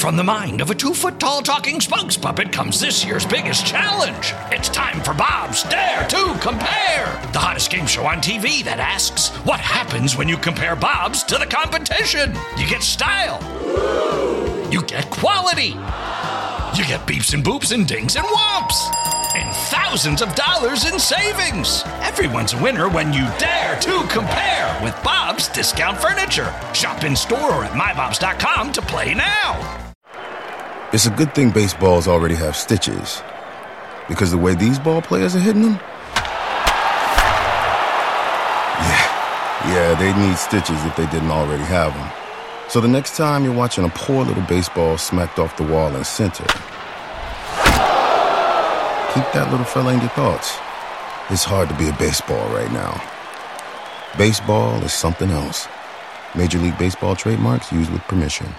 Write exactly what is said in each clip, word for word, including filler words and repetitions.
from the mind of a two-foot-tall talking spokes puppet comes this year's biggest challenge. It's time for Bob's Dare to Compare, the hottest game show on T V that asks, what happens when you compare Bobs to the competition? You get style. You get quality. You get beeps and boops and dings and whomps. And thousands of dollars in savings. Everyone's a winner when you dare to compare with Bob's Discount Furniture. Shop in store or at my bobs dot com to play now. It's a good thing baseballs already have stitches, because the way these ball players are hitting them, yeah, yeah, they need stitches if they didn't already have them. So the next time you're watching a poor little baseball smacked off the wall in center, keep that little fella in your thoughts. It's hard to be a baseball right now. Baseball is something else. Major League Baseball trademarks used with permission.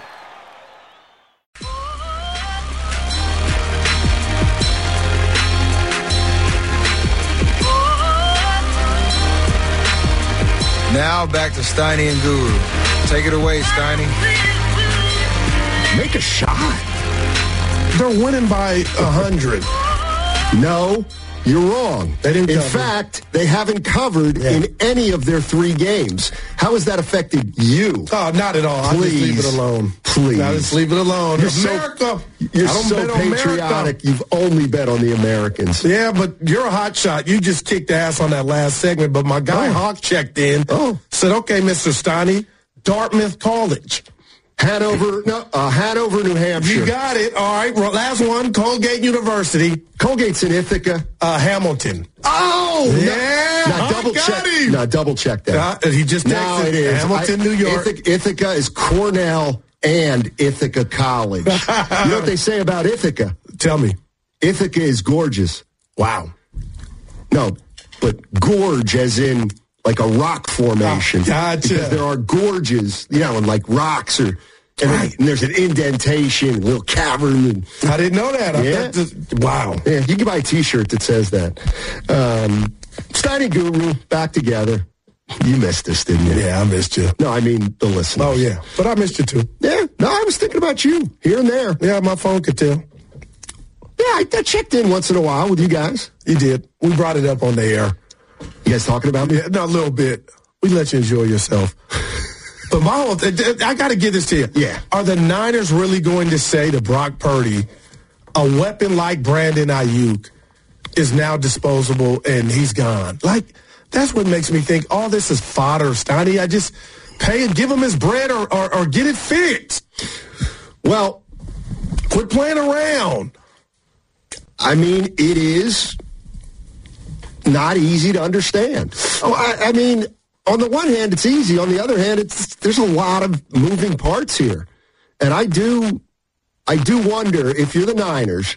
Now back to Steiny and Guru. Take it away, Steiny. Make a shot. They're winning by a hundred. No, you're wrong. They didn't in cover. fact, they haven't covered yeah. in any of their three games. How has that affected you? Oh, not at all. Please. I just leave it alone. Please. Now just leave it alone. You're America. So, you're I don't so bet on patriotic. America. You've only bet on the Americans. Yeah, but you're a hot shot. You just kicked ass on that last segment. But my guy oh. Hawk checked in. Oh. Said, okay, Mister Steiny, Dartmouth College. Hanover, no, uh, Hanover, New Hampshire. You got it. All right. Well, last one, Colgate University. Colgate's in Ithaca. Uh, Hamilton. Oh, yeah. Now, now double check. Him. Now double check that. Uh, he just texted now it is Hamilton, I, New York. Ithaca, Ithaca is Cornell and Ithaca College. You know what they say about Ithaca? Tell me. Ithaca is gorgeous. Wow. No, but gorge as in like a rock formation. Oh, gotcha. Because there are gorges, you know, and like rocks or. And, right. and there's an indentation, a little cavern. And, I didn't know that. I yeah. this, wow. Yeah, you can buy a T-shirt that says that. Um, Steiny Guru, back together. You missed us, didn't you? Yeah, I missed you. No, I mean the listeners. Oh, yeah. But I missed you, too. Yeah. No, I was thinking about you here and there. Yeah, my phone could tell. Yeah, I, I checked in once in a while with you guys. You did. We brought it up on the air. You guys talking about me? Yeah, no, a little bit. We let you enjoy yourself. But my whole, I got to give this to you. Yeah. Are the Niners really going to say to Brock Purdy, a weapon like Brandon Ayuk is now disposable and he's gone? Like, that's what makes me think all this is fodder, Steiny. I just pay and give him his bread or, or, or get it fixed. Well, quit playing around. I mean, it is not easy to understand. Oh, I, I mean... On the one hand, it's easy. On the other hand, it's there's a lot of moving parts here. And I do I do wonder if you're the Niners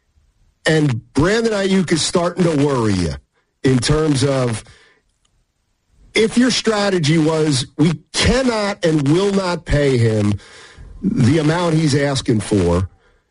and Brandon Ayuk is starting to worry you in terms of if your strategy was we cannot and will not pay him the amount he's asking for,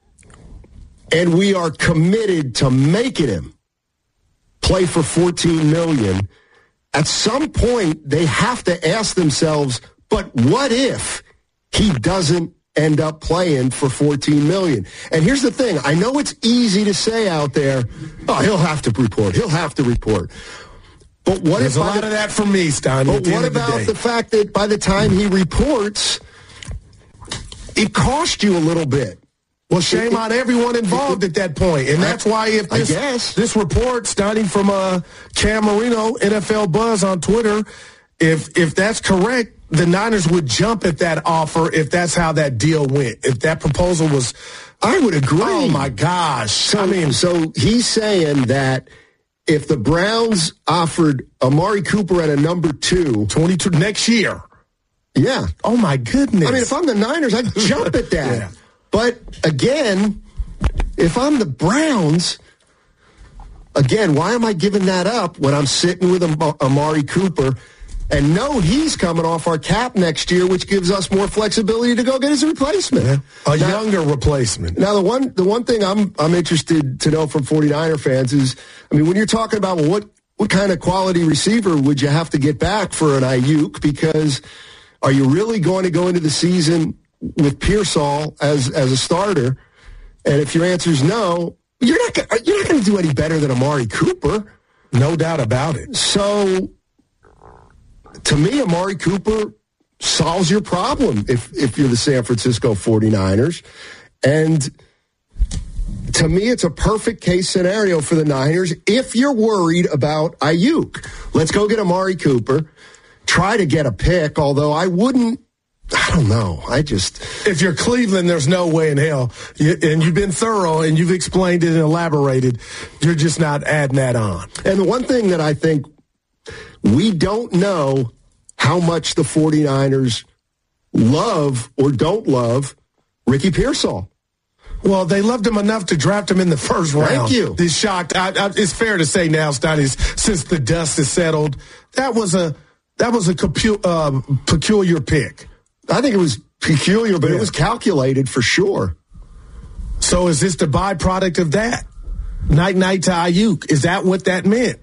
and we are committed to making him play for fourteen million dollars. At some point, they have to ask themselves, but what if he doesn't end up playing for fourteen million dollars? And here's the thing. I know it's easy to say out there, oh, he'll have to report. He'll have to report. But what There's if... a lot the, of that for me, Stein. But what about the, the fact that by the time he reports, it cost you a little bit? Well, shame it, on everyone involved it, at that point. And that's why if this, this report, starting from uh, Cam Marino, N F L Buzz on Twitter, if if that's correct, the Niners would jump at that offer if that's how that deal went. If that proposal was... I would agree. Oh, my gosh. So, I mean, so he's saying that if the Browns offered Amari Cooper at a number two... twenty-two next year. Yeah. Oh, my goodness. I mean, if I'm the Niners, I'd jump at that. Yeah. But, again, if I'm the Browns, again, why am I giving that up when I'm sitting with Am- Amari Cooper and know he's coming off our cap next year, which gives us more flexibility to go get his replacement? Yeah. A now, younger replacement. Now, the one the one thing I'm I'm interested to know from 49er fans is, I mean, when you're talking about, well, what, what kind of quality receiver would you have to get back for an Ayuk? Because are you really going to go into the season with Pearsall as as a starter? And if your answer is no, you're not gonna, you're not going to do any better than Amari Cooper. No doubt about it. So, to me, Amari Cooper solves your problem if if you're the San Francisco forty-niners. And to me, it's a perfect case scenario for the Niners if you're worried about Ayuk. Let's go get Amari Cooper. Try to get a pick, although I wouldn't. I don't know. I just... If you're Cleveland, there's no way in hell. You, and you've been thorough, and you've explained it and elaborated. You're just not adding that on. And the one thing that I think we don't know how much the forty-niners love or don't love Ricky Pearsall. Well, they loved him enough to draft him in the first round. Thank you. This shocked. I, I, it's fair to say now, Stoney, since the dust has settled, that was a that was a compu- uh, peculiar pick. I think it was peculiar, but yeah. It was calculated for sure. So is this the byproduct of that? Night-night to Ayuk. Is that what that meant?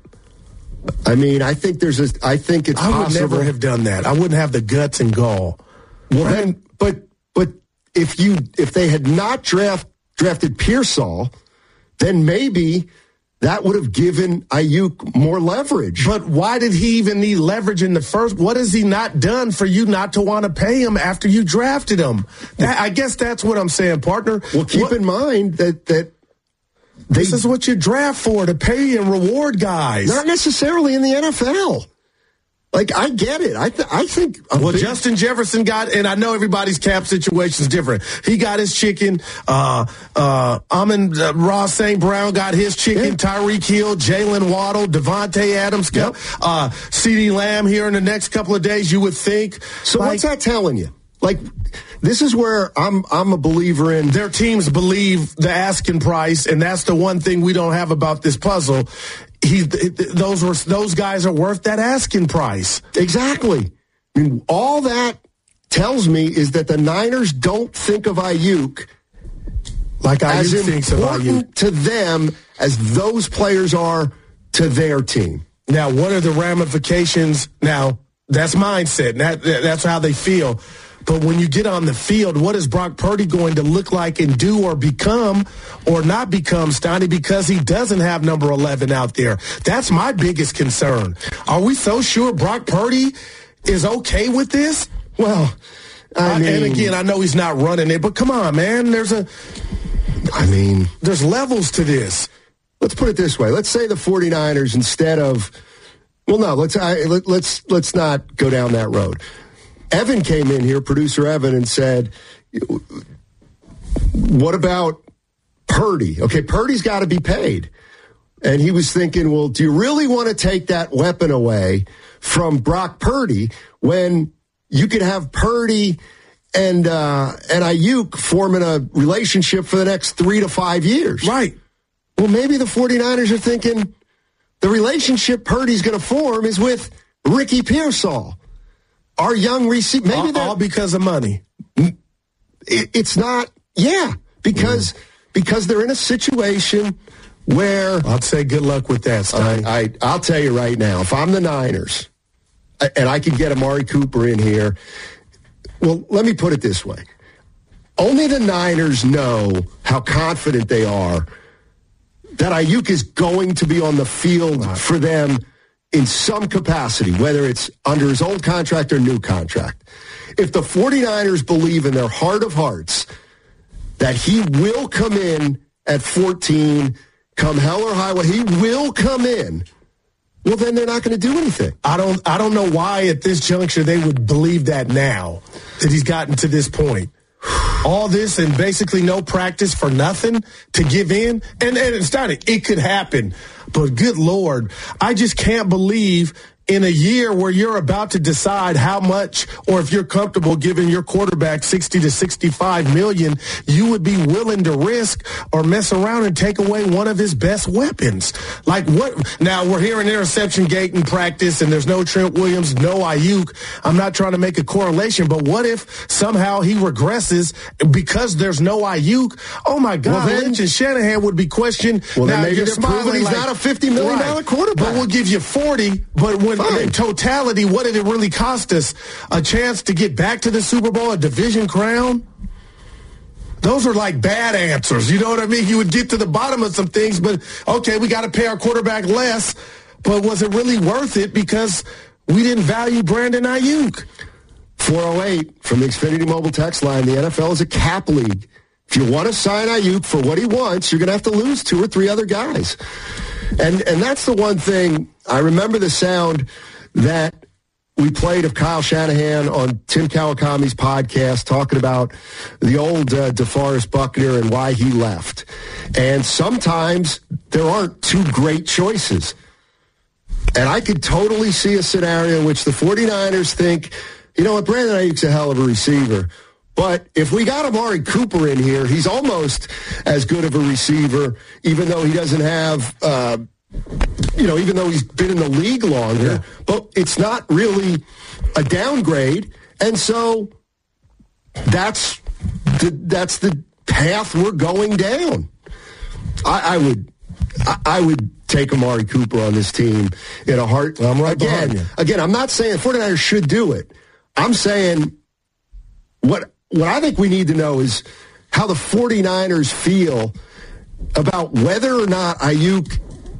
I mean, I think there's a, I think it's I would possible. never have done that. I wouldn't have the guts and gall. Well, then, but, but if you, if they had not draft, drafted Pearsall, then maybe that would have given Ayuk more leverage. But why did he even need leverage in the first? What has he not done for you not to want to pay him after you drafted him? That, I guess that's what I'm saying, partner. Well, keep what, in mind that that they, this is what you draft for, to pay and reward guys. Not necessarily in the N F L. Like, I get it. I th- I think... Well, big... Justin Jefferson got... And I know everybody's cap situation is different. He got his chicken. Uh, uh, Amon uh, Ross Saint Brown got his chicken. Yeah. Tyreek Hill, Jalen Waddle, Devontae Adams, yep. uh, CeeDee Lamb here in the next couple of days, you would think. So like, what's that telling you? Like, this is where I'm I'm a believer in... Their teams believe the asking price, and that's the one thing we don't have about this puzzle. He, those were those guys are worth that asking price. Exactly. I mean, all that tells me is that the Niners don't think of Ayuk like Ayuk as thinks of important Ayuk. to them as those players are to their team. Now, what are the ramifications? Now, that's mindset. That, that's how they feel. But when you get on the field, what is Brock Purdy going to look like and do or become or not become, Stoney, because he doesn't have number eleven out there? That's my biggest concern. Are we so sure Brock Purdy is okay with this? Well, I mean, and again, I know he's not running it, but come on, man. There's a, I mean, there's levels to this. Let's put it this way. Let's say the forty-niners, instead of, well, no, let's I, let, let's let's not go down that road. Evan came in here, producer Evan, and said, what about Purdy? Okay, Purdy's got to be paid. And he was thinking, well, do you really want to take that weapon away from Brock Purdy when you could have Purdy and uh, and Ayuk forming a relationship for the next three to five years? Right. Well, maybe the forty-niners are thinking the relationship Purdy's going to form is with Ricky Pearsall. Our young receiver, maybe all, all because of money. It, it's not, yeah, because mm. because they're in a situation where I'd say good luck with that, Stein. I, I I'll tell you right now, if I'm the Niners and I could get Amari Cooper in here, well, let me put it this way: only the Niners know how confident they are that Ayuk is going to be on the field right. for them in some capacity, whether it's under his old contract or new contract. If the forty-niners believe in their heart of hearts that he will come in at fourteen, come hell or high water, he will come in, well, then they're not going to do anything. I don't I don't know why at this juncture they would believe that now, that he's gotten to this point. All this and basically no practice for nothing to give in. And, and it's not, it could happen. But good Lord, I just can't believe in a year where you're about to decide how much, or if you're comfortable giving your quarterback sixty to sixty-five million, you would be willing to risk or mess around and take away one of his best weapons. Like what? Now we're hearing interception gate in practice and there's no Trent Williams, no Ayuk. I'm not trying to make a correlation, but what if somehow he regresses because there's no Ayuk? Oh my God, well, then, Lynch and Shanahan would be questioned. Well, now then maybe you're they're proving he's like, not a fifty million dollars right, quarterback. But we'll give you forty, but when in, in totality, what did it really cost us? A chance to get back to the Super Bowl, a division crown? Those are like bad answers. You know what I mean? You would get to the bottom of some things, but, okay, we got to pay our quarterback less, but was it really worth it because we didn't value Brandon Ayuk? four oh eight from the Xfinity Mobile text line. The N F L is a cap league. If you want to sign Ayuk for what he wants, you're going to have to lose two or three other guys. And and that's the one thing. I remember the sound that we played of Kyle Shanahan on Tim Kawakami's podcast talking about the old uh, DeForest Buckner and why he left. And sometimes there aren't two great choices. And I could totally see a scenario in which the 49ers think, you know what, Brandon Ayuk's a hell of a receiver. But if we got Amari Cooper in here, he's almost as good of a receiver, even though he doesn't have, uh, you know, even though he's been in the league longer. Yeah. But it's not really a downgrade. And so that's the, that's the path we're going down. I, I would I, I would take Amari Cooper on this team in a heart. I'm right again, behind you. Again, I'm not saying 49ers should do it. I'm saying what what I think we need to know is how the 49ers feel about whether or not Ayuk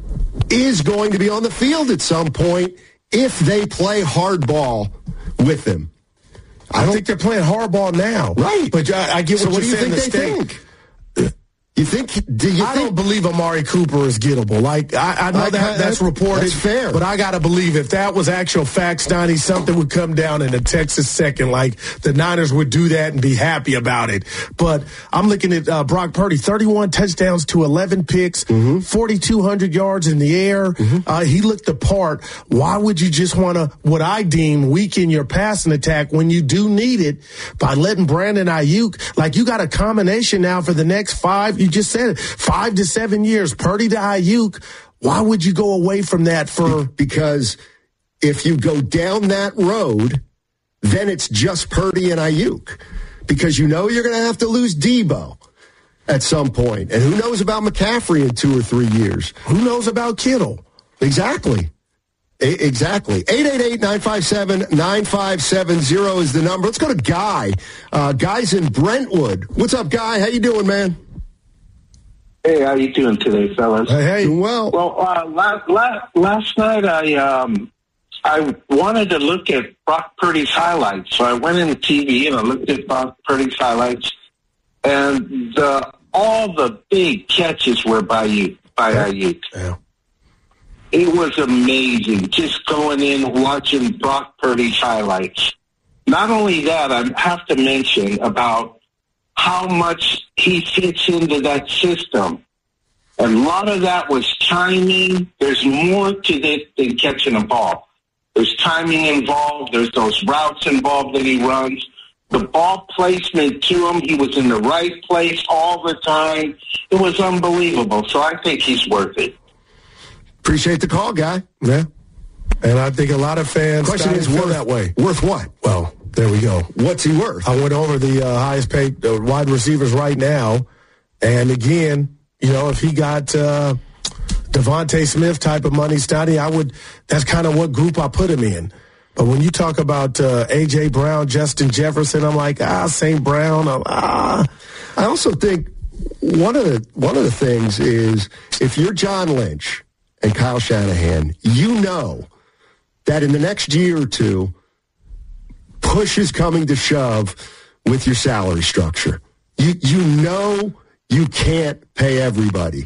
is going to be on the field at some point if they play hardball with him. I, I don't think they're playing hardball now. Right. But I, I get so what, what you're do you saying. think they think? You think? Do you I think, don't believe Amari Cooper is gettable. Like I, I know I, that that's that, reported, that's fair. But I got to believe if that was actual facts, Donnie, something would come down in a Texas second. Like the Niners would do that and be happy about it. But I'm looking at uh, Brock Purdy, thirty-one touchdowns to eleven picks, mm-hmm. forty-two hundred yards in the air. Mm-hmm. Uh, he looked the part. Why would you just want to, what I deem, weaken your passing attack when you do need it by letting Brandon Ayuk, like you got a combination now for the next five, you just said it, five to seven years, Purdy to Ayuk. Why would you go away from that for? Because if you go down that road, then it's just Purdy and Ayuk. Because you know you're going to have to lose Debo at some point. And who knows about McCaffrey in two or three years? Who knows about Kittle? Exactly. A- exactly. eight eight eight, nine five seven, nine five seven zero is the number. Let's go to Guy. Uh, Guy's in Brentwood. What's up, Guy? How you doing, man? Hey, how you doing today, fellas? Hey, hey. Doing well. Well, uh, last, last, last night I um, I wanted to look at Brock Purdy's highlights, so I went in the T V and I looked at Brock Purdy's highlights, and the, all the big catches were by you, by Ayuk. Yeah. It was amazing just going in watching Brock Purdy's highlights. Not only that, I have to mention about how much he fits into that system. And a lot of that was timing. There's more to it than catching a ball. There's timing involved. There's those routes involved that he runs. The ball placement to him, he was in the right place all the time. It was unbelievable. So I think he's worth it. Appreciate the call, Guy. Yeah. And I think a lot of fans question is feel worth that way. Worth what? Well, there we go. What's he worth? I went over the uh, highest paid uh, wide receivers right now. And again, you know, if he got uh, Devontae Smith type of money, Stoney, I would, that's kind of what group I put him in. But when you talk about uh, A J. Brown, Justin Jefferson, I'm like, ah, Saint Brown. I'm, ah. I also think one of the one of the things is if you're John Lynch and Kyle Shanahan, you know that in the next year or two, push is coming to shove with your salary structure. You you know you can't pay everybody.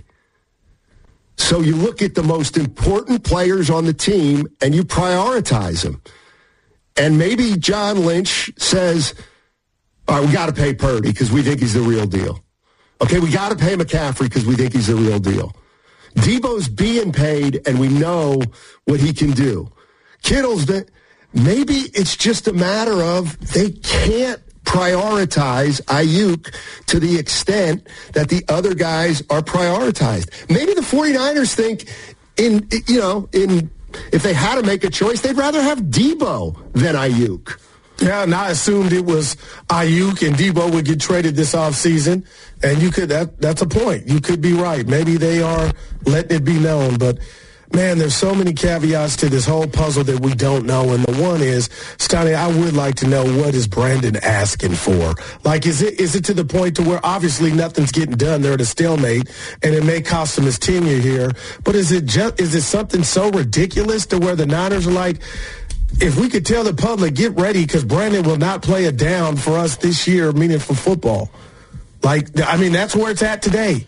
So you look at the most important players on the team and you prioritize them. And maybe John Lynch says, all right, we got to pay Purdy because we think he's the real deal. Okay, we got to pay McCaffrey because we think he's the real deal. Debo's being paid and we know what he can do. Kittle's been, maybe it's just a matter of they can't prioritize Ayuk to the extent that the other guys are prioritized. Maybe the 49ers think in, you know, in if they had to make a choice, they'd rather have Debo than Ayuk. Yeah, and I assumed it was Ayuk and Debo would get traded this offseason. And you could, that that's a point. You could be right. Maybe they are letting it be known. But Man, there's so many caveats to this whole puzzle that we don't know. And the one is, Stoney, I would like to know, what is Brandon asking for? Like, is it is it to the point to where obviously nothing's getting done? They're at a stalemate, and it may cost him his tenure here. But is it just, is it something so ridiculous to where the Niners are like, if we could tell the public, get ready because Brandon will not play a down for us this year, meaning for football. Like, I mean, that's where it's at today.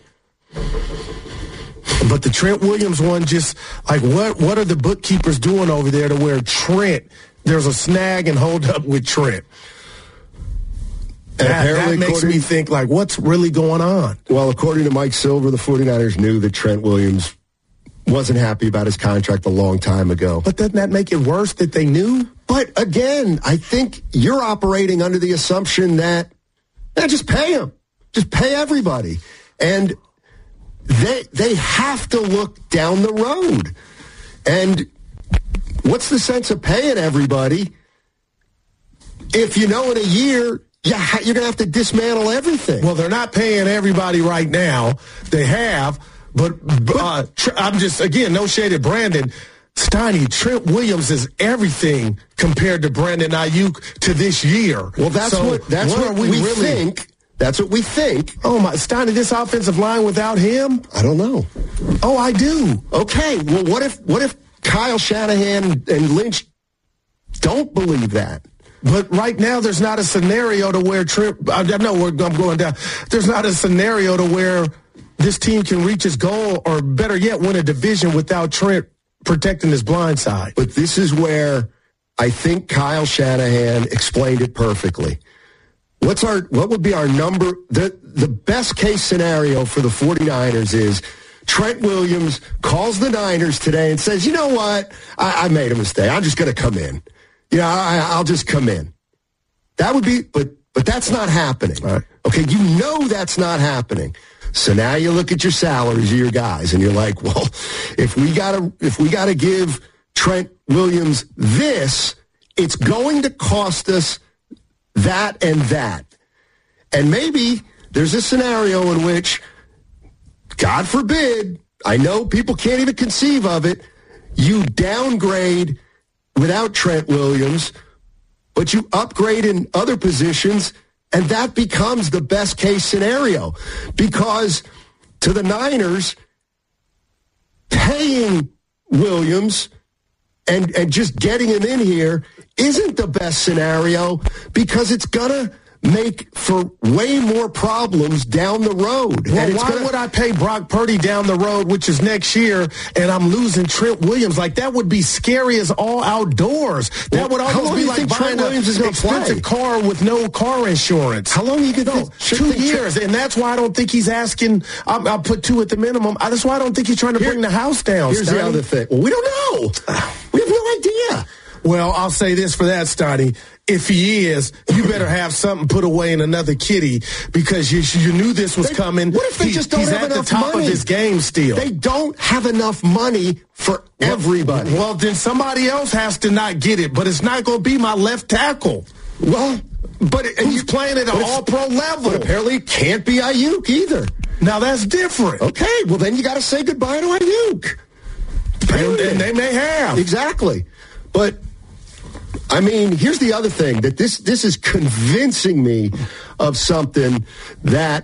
But the Trent Williams one, just like what what are the bookkeepers doing over there to where Trent, there's a snag and hold up with Trent? That, that makes me think, like, what's really going on? Well, according to Mike Silver, the 49ers knew that Trent Williams wasn't happy about his contract a long time ago. But doesn't that make it worse that they knew? But again, I think you're operating under the assumption that, yeah, just pay him. Just pay everybody. And They they have to look down the road. And what's the sense of paying everybody if you know in a year you ha- you're going to have to dismantle everything? Well, they're not paying everybody right now. They have, but uh, tr- I'm just, again, no shade at Brandon. Steiny, Trent Williams is everything compared to Brandon Ayuk to this year. Well, that's so what that's what, what we, we really think. That's what we think. Oh, my, Steiny, this offensive line without him? I don't know. Oh, I do. Okay, well, what if what if Kyle Shanahan and Lynch don't believe that? But right now, there's not a scenario to where Trent, I know I'm going down. There's not a scenario to where this team can reach its goal, or better yet, win a division without Trent protecting his blind side. But this is where I think Kyle Shanahan explained it perfectly. What's our what would be our number the the best case scenario for the 49ers is Trent Williams calls the Niners today and says, you know what, I, I made a mistake. I'm just going to come in. Yeah, I, I'll just come in. That would be, but but that's not happening. Right. Okay, you know that's not happening. So now you look at your salaries of your guys, and you're like, well, if we gotta if we gotta give Trent Williams this, it's going to cost us that and that. And maybe there's a scenario in which, God forbid, I know people can't even conceive of it, you downgrade without Trent Williams, but you upgrade in other positions, and that becomes the best case scenario. Because to the Niners, paying Williams and, and just getting him in here isn't the best scenario, because it's going to make for way more problems down the road. Well, and it's why gonna... would I pay Brock Purdy down the road, which is next year, and I'm losing Trent Williams? Like, that would be scary as all outdoors. That well, would almost be like buying an expensive car with no car insurance. How long are you going to go? Two years, Trent... and that's why I don't think he's asking. I'll, I'll put two at the minimum. That's why I don't think he's trying to Here, bring the house down. Here's Steiny. The other thing. Well, we don't know. We have no idea. Well, I'll say this for that, Steiny. If he is, you better have something put away in another kitty, because you you knew this was they, coming. What if they he, just don't he's have at enough the top money? of his game still. They don't have enough money for well, everybody. Well, then somebody else has to not get it, but it's not going to be my left tackle. Well, but and he's playing at an all-pro level. But apparently it can't be Ayuk either. Now that's different. Okay, well then you got to say goodbye to Ayuk. And, and they may have. Exactly. But I mean, here's the other thing, that this this is convincing me of something that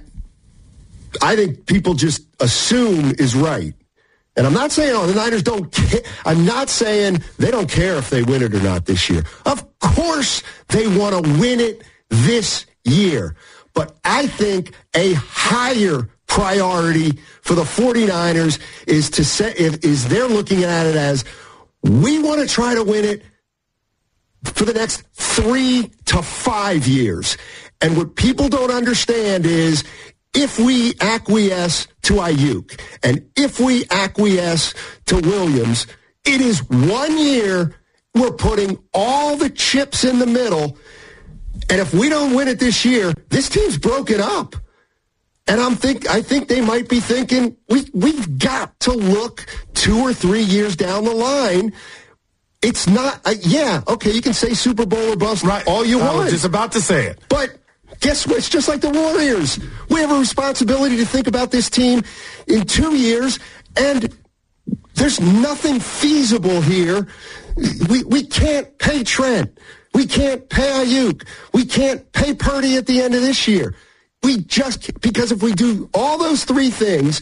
I think people just assume is right. And I'm not saying, oh, the Niners don't care. I'm not saying they don't care if they win it or not this year. Of course they want to win it this year. But I think a higher priority for the 49ers is to say, is they're looking at it as, we want to try to win it for the next three to five years. And what people don't understand is, if we acquiesce to Ayuk and if we acquiesce to Williams, it is one year we're putting all the chips in the middle. And if we don't win it this year, this team's broken up. And I'm think I think they might be thinking, we we've got to look two or three years down the line. It's not, uh, yeah, okay, you can say Super Bowl or bust right. all you I want. was just about to say it. But guess what? It's just like the Warriors. We have a responsibility to think about this team in two years. And there's nothing feasible here. We we can't pay Trent. We can't pay Ayuk. We can't pay Purdy at the end of this year. We just, because if we do all those three things,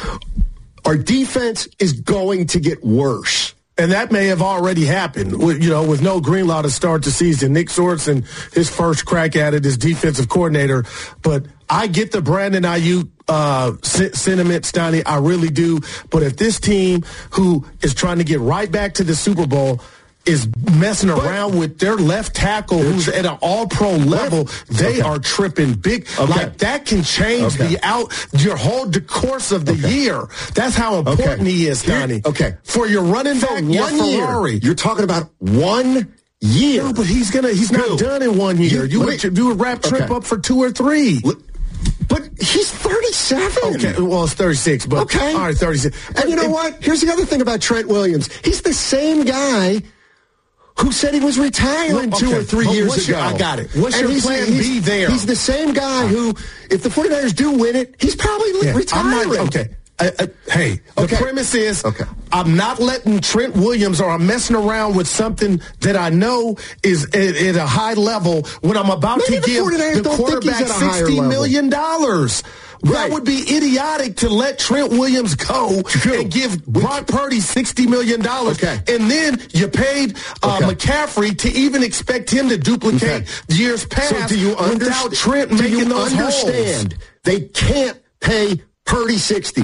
our defense is going to get worse. And that may have already happened, with, you know, with no Greenlaw to start the season. Nick Sorensen, his first crack at it as defensive coordinator. But I get the Brandon Ayuk uh, sentiment, Stoney. I really do. But if this team, who is trying to get right back to the Super Bowl, is messing around but, with their left tackle who's at an all-pro level, they okay. are tripping big. Okay. Like, that can change okay. the out your whole the course of the okay. year. That's how important okay. he is, Donnie. Okay. For your running For back, one your Ferrari. Year. You're talking about one year. No, but he's gonna he's not Who? done in one year. You, you would you would wrap Trip okay. up for two or three. But he's thirty-seven. Okay, well, it's thirty-six, but okay. all right, thirty-six. And you know what? Here's the other thing about Trent Williams. He's the same guy who said he was retiring okay. two or three well, years your, ago. I got it. What's and your plan B there? He's the same guy who, if the 49ers do win it, he's probably yeah, retiring. Not, okay. I, I, hey, the okay. premise is okay. I'm not letting Trent Williams, or I'm messing around with something that I know is at, at a high level when I'm about Maybe to the give the quarterback sixty million dollars. Right. That would be idiotic to let Trent Williams go True. and give Brock Purdy sixty million dollars. Okay. And then you paid uh, okay. McCaffrey to even expect him to duplicate okay. years past so do you without Trent do making you those understand holes. They can't pay Purdy sixty,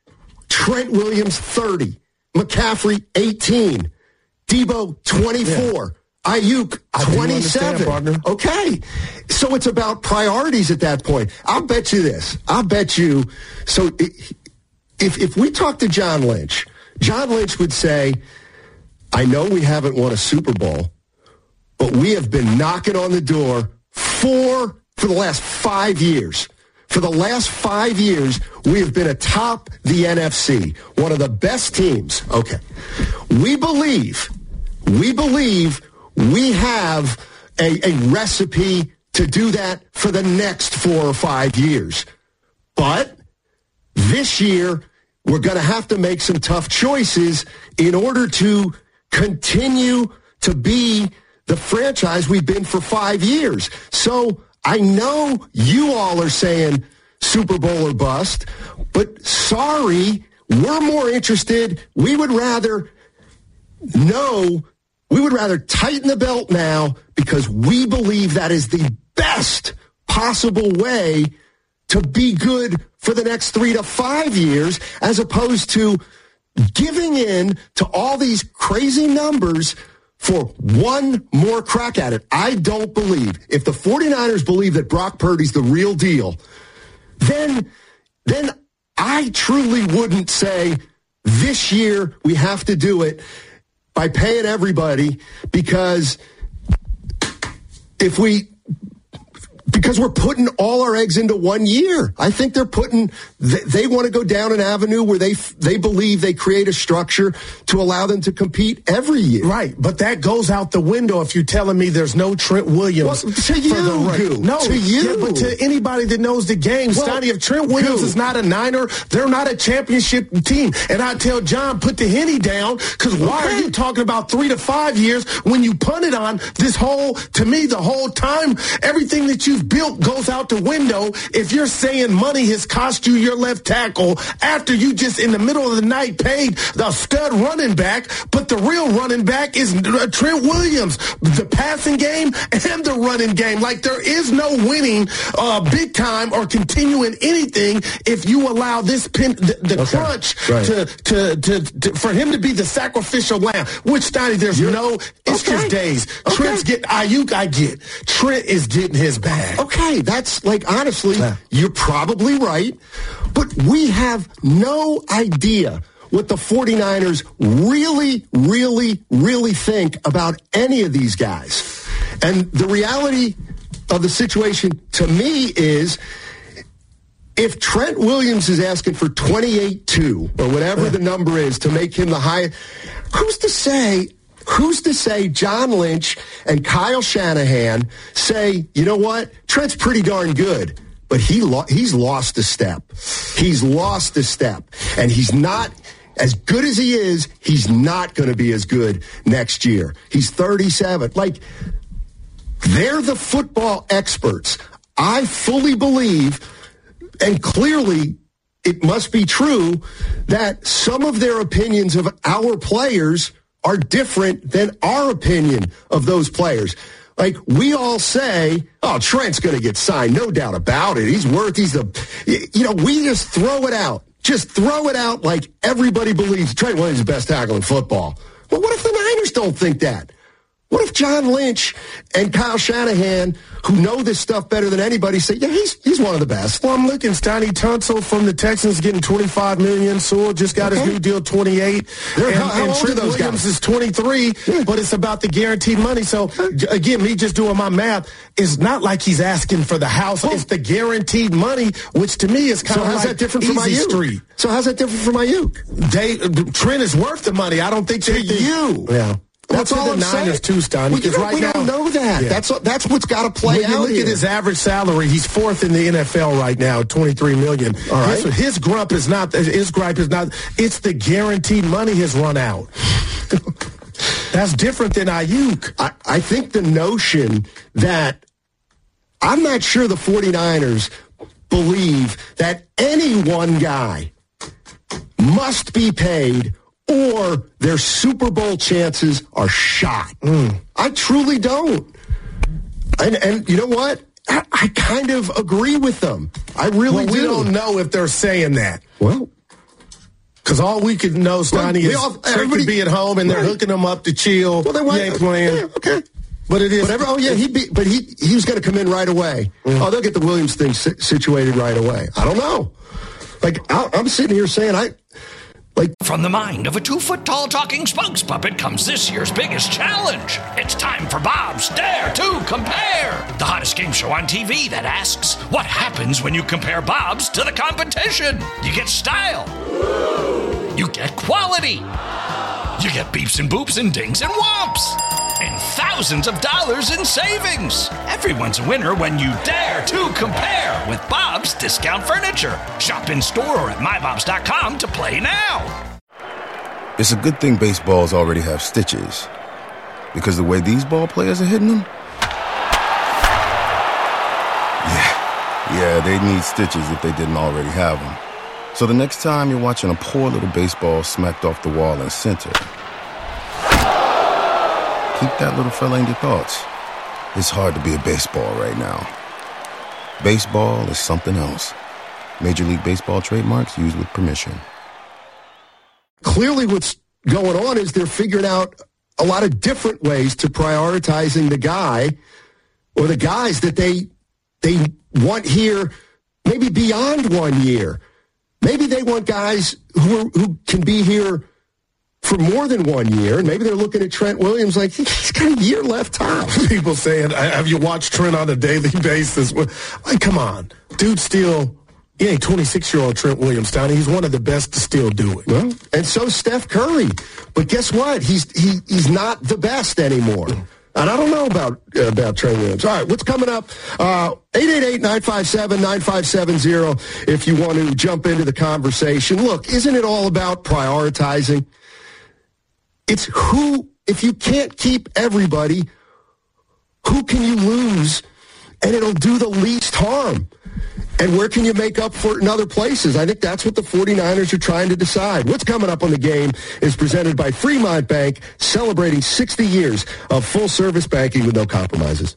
Trent Williams thirty, McCaffrey eighteen, Debo twenty-four. Yeah. Ayuk, twenty-seven. Okay. So it's about priorities at that point. I'll bet you this. I'll bet you. So if if we talk to John Lynch, John Lynch would say, I know we haven't won a Super Bowl, but we have been knocking on the door for, for the last five years. For the last five years, we have been atop the N F C, one of the best teams. Okay. We believe, we believe we have a, a recipe to do that for the next four or five years. But this year, we're going to have to make some tough choices in order to continue to be the franchise we've been for five years. So I know you all are saying Super Bowl or bust, but sorry, we're more interested. We would rather know, we would rather tighten the belt now because we believe that is the best possible way to be good for the next three to five years, as opposed to giving in to all these crazy numbers for one more crack at it. I don't believe. If the 49ers believe that Brock Purdy's the real deal, then, then I truly wouldn't say this year we have to do it by paying everybody, because if we, because we're putting all our eggs into one year. I think they're putting, they, they want to go down an avenue where they they believe they create a structure to allow them to compete every year. Right, but that goes out the window if you're telling me there's no Trent Williams. Well, to you, for the no, to you. Yeah, but to anybody that knows the game, well, Stoney, if Trent Williams Goo. is not a Niner, they're not a championship team. And I tell John, put the Henny down, because why okay. are you talking about three to five years when you punted on this whole, to me, the whole time, everything that you've built goes out the window if you're saying money has cost you your left tackle after you just in the middle of the night paid the stud running back, but the real running back is Trent Williams. The passing game and the running game. Like, there is no winning uh, big time or continuing anything if you allow this pin, the, the okay. crunch right. to, to, to, to for him to be the sacrificial lamb, which, Stoney, there's you're, no, it's okay. just days. Okay. Trent's getting, Ayuk, I get. Trent is getting his bag. Okay, that's like, honestly, yeah. you're probably right, but we have no idea what the 49ers really, really, really think about any of these guys. And the reality of the situation to me is, if Trent Williams is asking for twenty-eight two or whatever the number is to make him the highest, who's to say Who's to say John Lynch and Kyle Shanahan say, you know what, Trent's pretty darn good, but he lo- he's lost a step. He's lost a step, and he's not as good as he is, he's not going to be as good next year. He's thirty-seven. Like, they're the football experts. I fully believe, and clearly it must be true, that some of their opinions of our players are different than our opinion of those players. Like, we all say, oh, Trent's going to get signed, no doubt about it. He's worth, he's the, you know, we just throw it out. Just throw it out like everybody believes Trent Williams is the best tackle in football. Well, what if the Niners don't think that? What if John Lynch and Kyle Shanahan, who know this stuff better than anybody, say, yeah, he's he's one of the best? Well, I'm looking. Stoney Tunsil from the Texans getting twenty-five million dollars. Sewell just got okay. his new deal, twenty-eight. And, how, how and Trent Williams guys? is twenty-three, yeah. But it's about the guaranteed money. So, again, me just doing my math, it's not like he's asking for the house. Oh. It's the guaranteed money, which to me is kind so of how's like that different from easy Ayuk? Street. So how's that different from Ayuk? They, Trent is worth the money. I don't think to they you. Yeah. That's all the I'm Niners saying. too, Stoney. Well, you know, right we now, don't know that. Yeah. That's that's what's got to play when out. You look here. at his average salary. He's fourth in the N F L right now, twenty-three million dollars. All right. His, his grump is not. His gripe is not. It's the guaranteed money has run out. That's different than Ayuk. I, I think the notion that I'm not sure the 49ers believe that any one guy must be paid or their Super Bowl chances are shot. Mm. I truly don't. And, and you know what? I, I kind of agree with them. I really well, we do. We don't know if they're saying that. Well, because all we could know, Stoney, well, is Trent could be at home and they're right. hooking him up to chill. Well, they he ain't playing. Yeah, okay. But it is. Whatever. Oh, yeah, he'd be, but he he was going to come in right away. Mm. Oh, they'll get the Williams thing situated right away. I don't know. Like, I, I'm sitting here saying, I... Like, from the mind of a two-foot-tall talking spokes puppet comes this year's biggest challenge. It's time for Bob's Dare to Compare, the hottest game show on T V that asks, what happens when you compare Bob's to the competition? You get style. You get quality. You get beeps and boops and dings and whomps. And thousands of dollars in savings. Everyone's a winner when you dare to compare with Bob's Discount Furniture. Shop in store or at my bobs dot com to play now. It's a good thing baseballs already have stitches, because the way these ball players are hitting them, yeah, yeah, they need stitches if they didn't already have them. So the next time you're watching a poor little baseball smacked off the wall in center, keep that little fella in your thoughts. It's hard to be a baseball right now. Baseball is something else. Major League Baseball trademarks used with permission. Clearly what's going on is they're figuring out a lot of different ways to prioritizing the guy or the guys that they they want here maybe beyond one year. Maybe they want guys who are, who can be here for more than one year, and maybe they're looking at Trent Williams like, he's got a year left time. People saying, have you watched Trent on a daily basis? Like, come on. Dude still, he ain't twenty-six-year-old Trent Williams, Donnie. He's one of the best to still do it. Well, and so Steph Curry. But guess what? He's he he's not the best anymore. And I don't know about uh, about Trent Williams. All right, what's coming up? Uh, eight eight eight, nine five seven, nine five seven zero if you want to jump into the conversation. Look, isn't it all about prioritizing? It's who, if you can't keep everybody, who can you lose and it'll do the least harm? And where can you make up for it in other places? I think that's what the 49ers are trying to decide. What's coming up on the game is presented by Fremont Bank, celebrating sixty years of full-service banking with no compromises.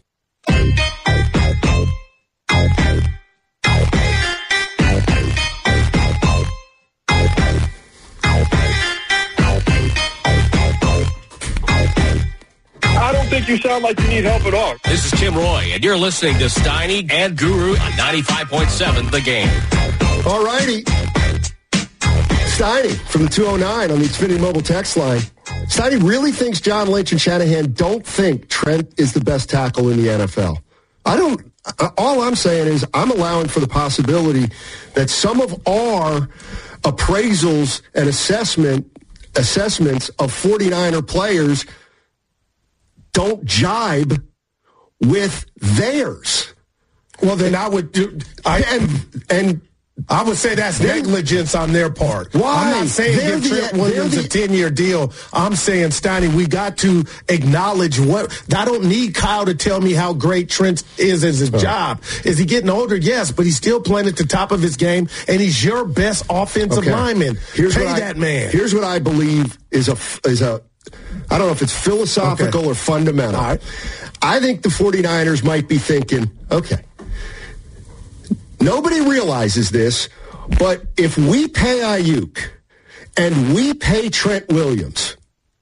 I don't think you sound like you need help at all. This is Tim Roy, and you're listening to Steiny and Guru on ninety-five point seven The Game. All righty. Steiny from the two oh nine on the Xfinity Mobile text line. Steiny really thinks John Lynch and Shanahan don't think Trent is the best tackle in the N F L. I don't. All I'm saying is I'm allowing for the possibility that some of our appraisals and assessment assessments of 49er players don't jibe with theirs. Well, then I would do. I and and I would say that's negligence on their part. Why? I'm not saying They're give the- Trent Williams they're the- a ten-year deal. I'm saying, Steiny, we got to acknowledge what – I don't need Kyle to tell me how great Trent is as his job. Is he getting older? Yes, but he's still playing at the top of his game, and he's your best offensive Okay. lineman. Here's Pay what I- that man. Here's what I believe is a is a I don't know if it's philosophical Okay. or fundamental. All right. I think the 49ers might be thinking, okay, nobody realizes this, but if we pay Ayuk and we pay Trent Williams,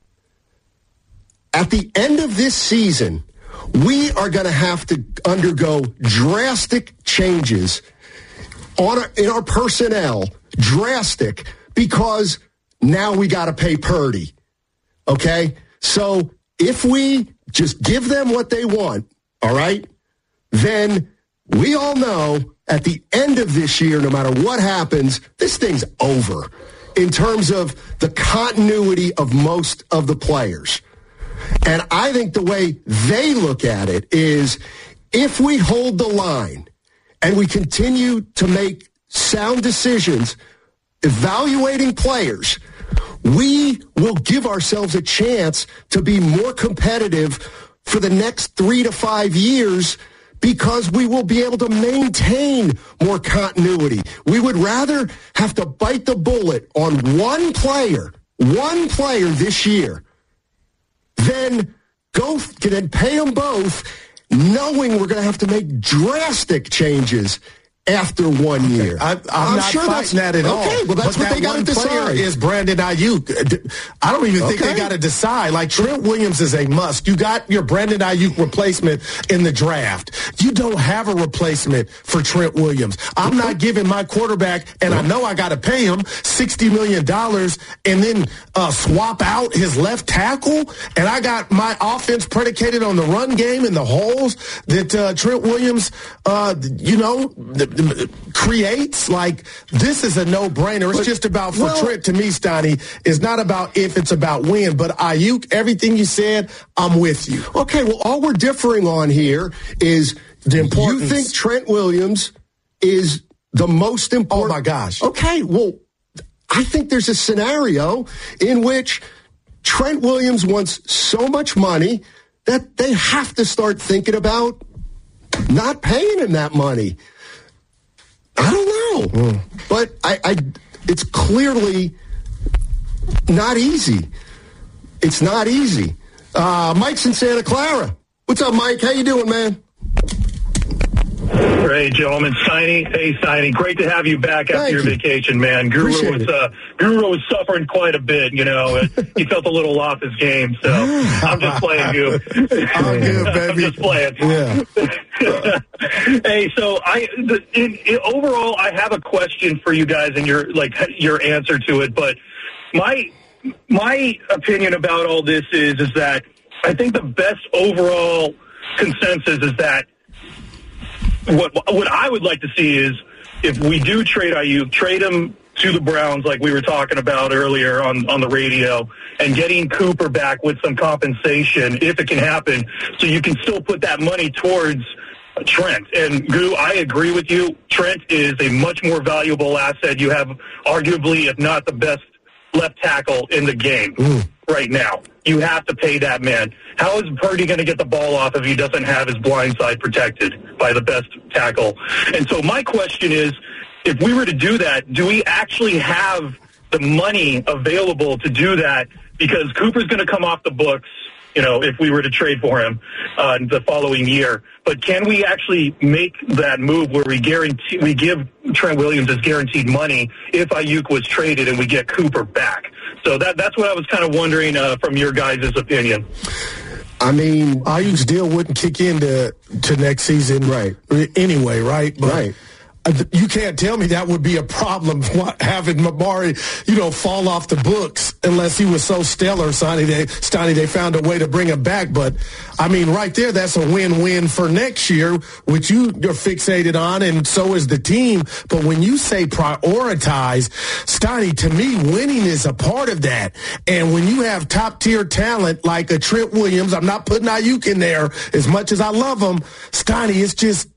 at the end of this season, we are going to have to undergo drastic changes on our, in our personnel, drastic, because now we got to pay Purdy. Okay? So if we just give them what they want, all right, then we all know at the end of this year, no matter what happens, this thing's over in terms of the continuity of most of the players. And I think the way they look at it is if we hold the line and we continue to make sound decisions evaluating players, we will give ourselves a chance to be more competitive for the next three to five years because we will be able to maintain more continuity. We would rather have to bite the bullet on one player, one player this year, than go and pay them both, knowing we're going to have to make drastic changes after one year. I, I'm, I'm not sure fighting that at all. Okay, well, that's but what that they got to one player decide. is Brandon Ayuk. I don't even think Okay. they got to decide. Like, Trent Williams is a must. You got your Brandon Ayuk replacement in the draft. You don't have a replacement for Trent Williams. I'm not giving my quarterback, and I know I got to pay him sixty million dollars and then uh, swap out his left tackle, and I got my offense predicated on the run game and the holes that uh, Trent Williams, uh, you know, creates. Like, this is a no-brainer. It's But, just about, for well, Trent, to me, Stoney, it's not about if, it's about when. But Ayuk, everything you said, I'm with you. Okay, well, all we're differing on here is The you importance. think Trent Williams is the most important. Oh, my gosh. Okay, well, I think there's a scenario in which Trent Williams wants so much money that they have to start thinking about not paying him that money. I don't know. Mm. But I, I, it's clearly not easy. It's not easy. Uh, Mike's in Santa Clara. What's up, Mike? How you doing, man? Great, gentlemen. Steiny, hey, Steiny, great to have you back after Thank your you. vacation, man. Guru Appreciate was it. uh, Guru was suffering quite a bit, you know. He felt a little off his game, so I'm just playing you. I'm good, I'm baby. just playing. Yeah. Hey, so I, the, in, in, overall, I have a question for you guys and your like your answer to it. But my my opinion about all this is is that I think the best overall consensus is that what what I would like to see is if we do trade Ayuk, trade him to the Browns like we were talking about earlier on, on the radio, and getting Cooper back with some compensation if it can happen, so you can still put that money towards Trent. And Goo, I agree with you. Trent is a much more valuable asset. You have arguably, if not the best left tackle in the game mm. right now. You have to pay that man. How is Purdy going to get the ball off if he doesn't have his blind side protected by the best tackle? And so my question is, if we were to do that, do we actually have the money available to do that? Because Cooper's going to come off the books, you know, if we were to trade for him uh, the following year. But can we actually make that move where we guarantee we give Trent Williams his guaranteed money if Ayuk was traded and we get Cooper back? So that that's what I was kind of wondering uh, from your guys' opinion. I mean, Ayuk's deal wouldn't kick into to next season, right? Anyway, right? But right. You can't tell me that would be a problem having Mamari, you know, fall off the books unless he was so stellar, Sonny. They, Stoney, they found a way to bring him back. But, I mean, right there, that's a win-win for next year, which you are fixated on, and so is the team. But when you say prioritize, Stoney, to me, winning is a part of that. And when you have top-tier talent like a Trent Williams, I'm not putting Ayuk in there as much as I love him, Stoney, it's just –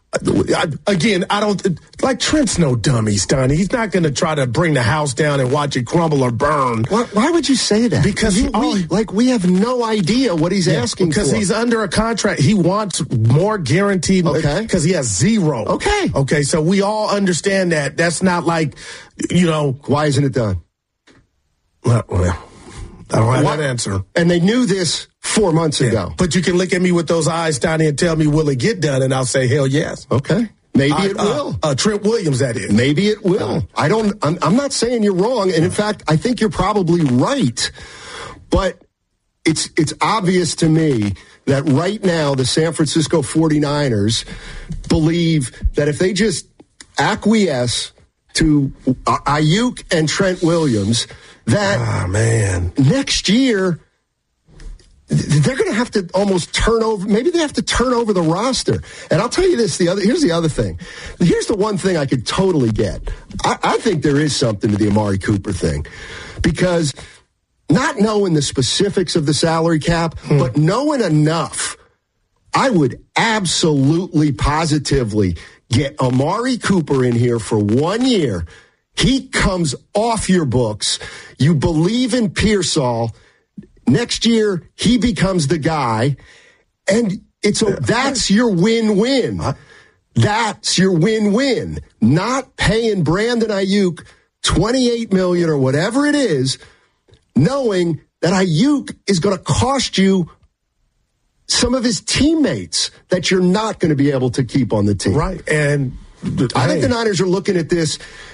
I, again, I don't like Trent's no dummy, Stoney. He's not going to try to bring the house down and watch it crumble or burn. Why, why would you say that? Because he, we, like we have no idea what he's yeah, asking because for. Because he's under a contract. He wants more guaranteed. Okay. Because he has zero. Okay. Okay. So we all understand that. That's not like, you know. Why isn't it done? Well, well I don't have what? that answer. And they knew this four months yeah. ago. But you can look at me with those eyes, Stoney, and tell me, will it get done? And I'll say, hell yes. Okay. Maybe I, it will. Uh, uh, Trent Williams, that is. Maybe it will. Uh, I don't, I'm, I'm not saying you're wrong. And in fact, I think you're probably right. But it's, it's obvious to me that right now the San Francisco forty-niners believe that if they just acquiesce to Ayuk and Trent Williams, that oh, man. next year, they're going to have to almost turn over. Maybe they have to turn over the roster. And I'll tell you this. The other here's the other thing. Here's the one thing I could totally get. I, I think there is something to the Amari Cooper thing, because not knowing the specifics of the salary cap, hmm. but knowing enough, I would absolutely, positively get Amari Cooper in here for one year. He comes off your books. You believe in Pearsall. Next year, he becomes the guy, and it's a, that's your win-win. That's your win-win. Not paying Brandon Ayuk twenty-eight million dollars or whatever it is, knowing that Ayuk is going to cost you some of his teammates that you're not going to be able to keep on the team. Right, and I think the Niners are looking at this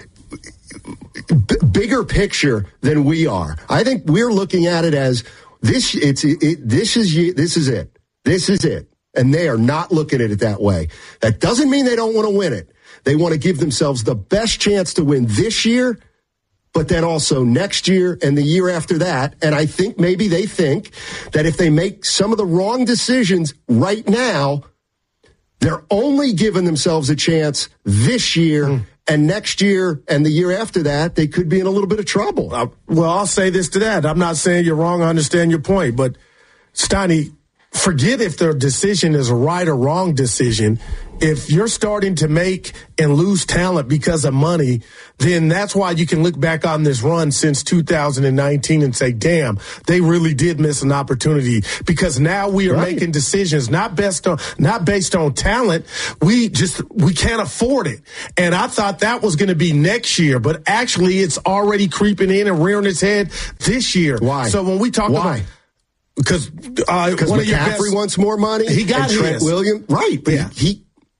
b- bigger picture than we are. I think we're looking at it as this. It's it, this is this is it. This is it, and they are not looking at it that way. That doesn't mean they don't want to win it. They want to give themselves the best chance to win this year, but then also next year and the year after that. And I think maybe they think that if they make some of the wrong decisions right now, they're only giving themselves a chance this year. Mm. And next year and the year after that, they could be in a little bit of trouble. Uh, well, I'll say this to that. I'm not saying you're wrong. I understand your point. But, Stoney, forget if their decision is a right or wrong decision. If you're starting to make and lose talent because of money, then that's why you can look back on this run since two thousand nineteen and say, damn, they really did miss an opportunity, because now we are right. making decisions not based on not based on talent. We just we can't afford it. And I thought that was going to be next year, but actually it's already creeping in and rearing its head this year. Why? So when we talk why? about because uh, one of your McCaffrey best, wants more money. He got and Trent his. Williams, right? But yeah. he.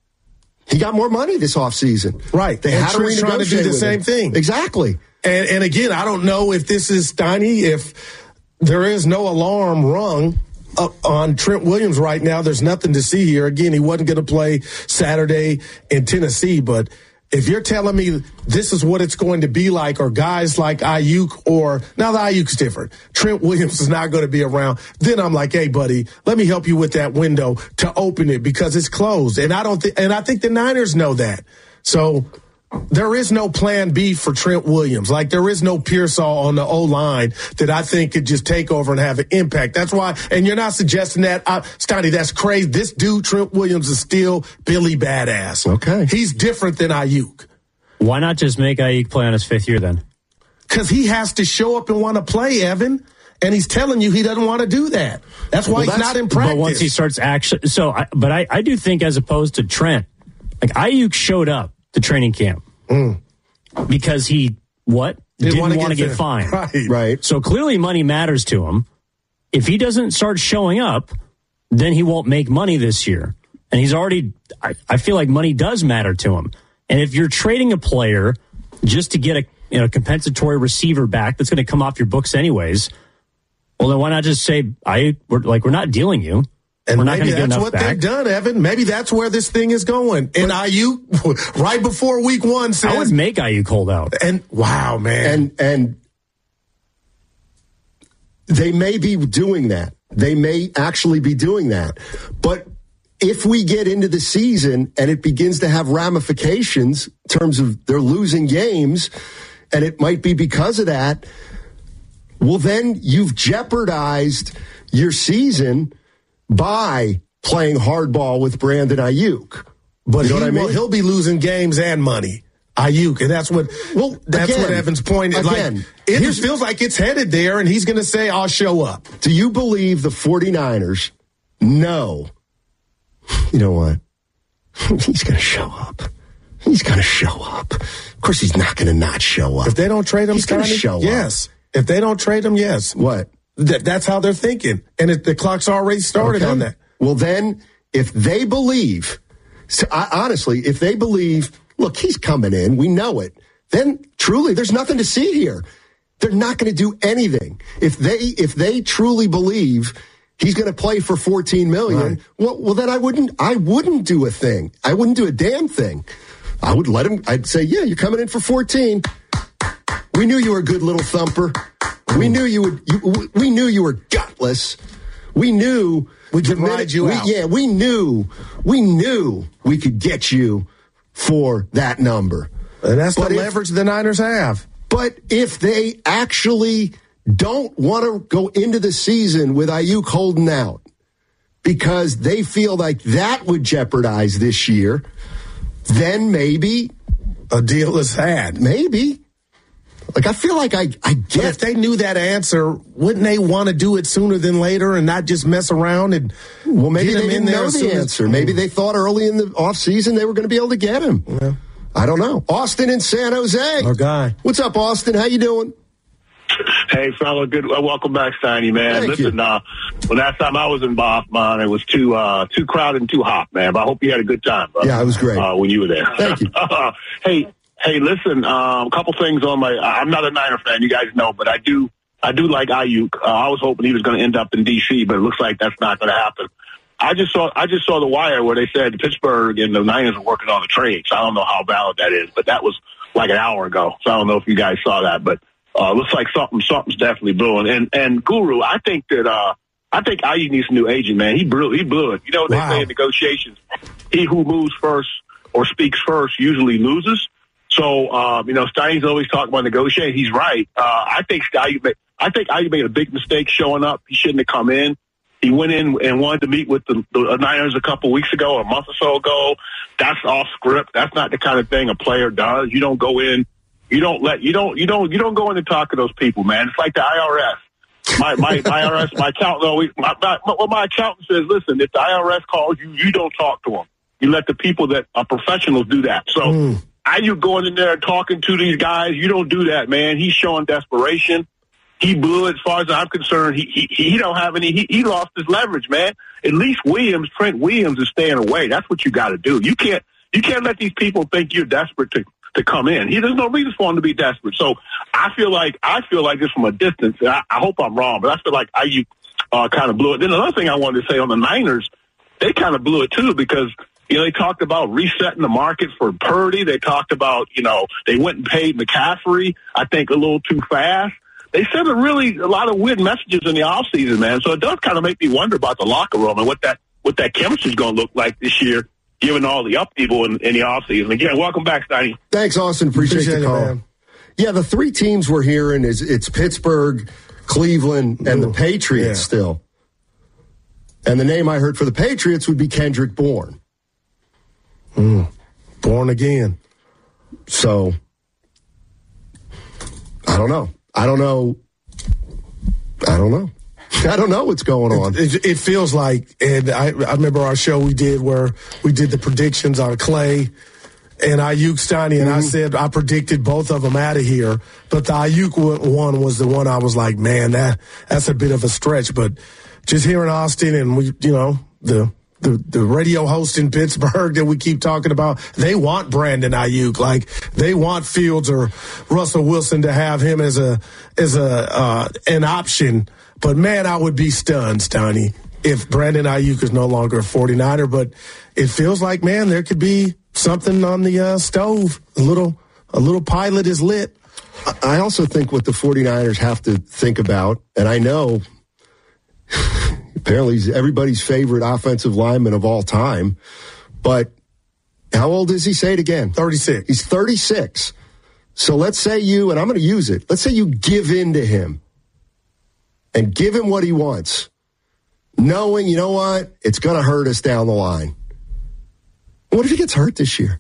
He got more money this offseason. Right. They and had Trent's to trying to do the same him. thing. Exactly. And, and again, I don't know if this is Stoney, if there is no alarm rung up on Trent Williams right now. There's nothing to see here. Again, he wasn't going to play Saturday in Tennessee, but if you're telling me this is what it's going to be like, or guys like Ayuk, or now the Ayuk's different, Trent Williams is not going to be around, then I'm like, hey, buddy, let me help you with that window to open it, because it's closed. And I don't think, and I think the Niners know that. So there is no plan B for Trent Williams. Like, there is no Pearsall on the O-line that I think could just take over and have an impact. That's why, and you're not suggesting that, uh, Stoney, that's crazy. This dude, Trent Williams, is still Billy Badass. Okay. He's different than Ayuk. Why not just make Ayuk play on his fifth year then? Because he has to show up and want to play, Evan. And he's telling you he doesn't want to do that. That's why well, he's that's, not in practice. But once he starts actually, so, I, but I, I do think, as opposed to Trent, like, Ayuk showed up to training camp mm. because he, what? Didn't, Didn't want to get, get fined. Right. right. So clearly money matters to him. If he doesn't start showing up, then he won't make money this year. And he's already, I, I feel like money does matter to him. And if you're trading a player just to get a you know compensatory receiver back that's going to come off your books anyways, well, then why not just say, I we're like we're not dealing you. And we're not maybe get that's enough what back. they've done, Evan. Maybe that's where this thing is going. And Ayuk, right before week one, says, I would make Ayuk hold out. And wow, man. And and they may be doing that. They may actually be doing that. But if we get into the season and it begins to have ramifications in terms of they're losing games, and it might be because of that, well, then you've jeopardized your season by playing hardball with Brandon Ayuk. But you know he, what I mean? will, he'll be losing games and money. Ayuk, and that's what well, that's again, what Evan's point is. Again, like, it just feels like it's headed there, and he's going to say, I'll show up. Do you believe the 49ers know, you know what, he's going to show up. He's going to show up. Of course he's not going to not show up. If they don't trade him, he's going to show yes. up. Yes. If they don't trade him, yes. What? Th- that's how they're thinking. And it, the clock's already started okay. on that. Well, then, if they believe, so I, honestly, if they believe, look, he's coming in, we know it, then truly there's nothing to see here. They're not going to do anything. If they if they truly believe he's going to play for fourteen million dollars, right. well, well, then I wouldn't I wouldn't do a thing. I wouldn't do a damn thing. I would let him, I'd say, yeah, you're coming in for fourteen. We knew you were a good little thumper. We knew you would. You, we knew you were gutless. We knew we could ride you we, out. Yeah, we knew. We knew we could get you for that number. And that's but the if, leverage the Niners have. But if they actually don't want to go into the season with Ayuk holding out because they feel like that would jeopardize this year, then maybe a deal is had. Maybe. Like, I feel like I, I get. But if they knew that answer, wouldn't they want to do it sooner than later and not just mess around and well, maybe get they him didn't in there know the answer. As, maybe they thought early in the offseason they were going to be able to get him. Yeah. I don't know. Austin in San Jose. Our guy. What's up, Austin? How you doing? Hey, fella. Good. Uh, welcome back, Steiny, man. Thank Listen, you. uh, well, last time I was in Boston, it was too uh, too crowded and too hot, man. But I hope you had a good time, brother. Yeah, it was great. Uh, when you were there. Thank you. uh, hey, hey, listen. A um, couple things on my. I'm not a Niner fan, you guys know, but I do. I do like Ayuk. Uh, I was hoping he was going to end up in D C, but it looks like that's not going to happen. I just saw. I just saw the wire where they said Pittsburgh and the Niners are working on the trade. So I don't know how valid that is, but that was like an hour ago. So I don't know if you guys saw that, but. Uh, looks like something, something's definitely brewing. And, and Guru, I think that, uh, I think Ayuk needs a new agent, man. He blew, he blew it. You know what wow. they say in negotiations? He who moves first or speaks first usually loses. So, uh, you know, Steiny's always talking about negotiating. He's right. Uh, I think Ayuk made, I think Ayuk made a big mistake showing up. He shouldn't have come in. He went in and wanted to meet with the, the Niners a couple weeks ago, or a month or so ago. That's off script. That's not the kind of thing a player does. You don't go in. You don't let you don't you don't you don't go in and talk to those people, man. It's like the I R S. My my, my I R S, my accountant always my, my well, my accountant says, listen, if the I R S calls you, you don't talk to them. You let the people that are professionals do that. So mm. are you going in there and talking to these guys? You don't do that, man. He's showing desperation. He blew it. As far as I'm concerned, he he, he don't have any. He, he lost his leverage, man. At least Williams, Trent Williams, is staying away. That's what you got to do. You can't you can't let these people think you're desperate to. to come in. He, there's no reason for him to be desperate. So I feel like, I feel like just from a distance, and I, I hope I'm wrong, but I feel like Ayuk uh, kind of blew it. Then another thing I wanted to say on the Niners, they kind of blew it too because, you know, they talked about resetting the market for Purdy. They talked about, you know, they went and paid McCaffrey, I think, a little too fast. They sent a really, a lot of weird messages in the offseason, man. So it does kind of make me wonder about the locker room and what that, what that chemistry is going to look like this year, given all the upheaval in, in the offseason. Again, welcome back, Steiny. Thanks, Austin. Appreciate, Appreciate the call. It, man. Yeah, the three teams we're hearing is it's Pittsburgh, Cleveland, and Ooh, the Patriots yeah. still. And the name I heard for the Patriots would be Kendrick Bourne. Mm, born again. So, I don't know. I don't know. I don't know. I don't know what's going on. It, it, it feels like, and I, I remember our show we did where we did the predictions on Clay and Ayuk Steiny, and mm-hmm. I said I predicted both of them out of here, but the Ayuk one was the one I was like, man, that that's a bit of a stretch. But just hearing Austin and we, you know, the the the radio host in Pittsburgh that we keep talking about, they want Brandon Ayuk, like they want Fields or Russell Wilson to have him as a as a uh, an option. But, man, I would be stunned, Steiny, if Brandon Ayuk is no longer a forty-niner. But it feels like, man, there could be something on the uh, stove. A little a little pilot is lit. I also think what the forty-niners have to think about, and I know apparently he's everybody's favorite offensive lineman of all time, but how old is he? Say it again. thirty-six. He's thirty-six. So let's say you, and I'm going to use it, let's say you give in to him. And give him what he wants, knowing, you know what, it's going to hurt us down the line. What if he gets hurt this year?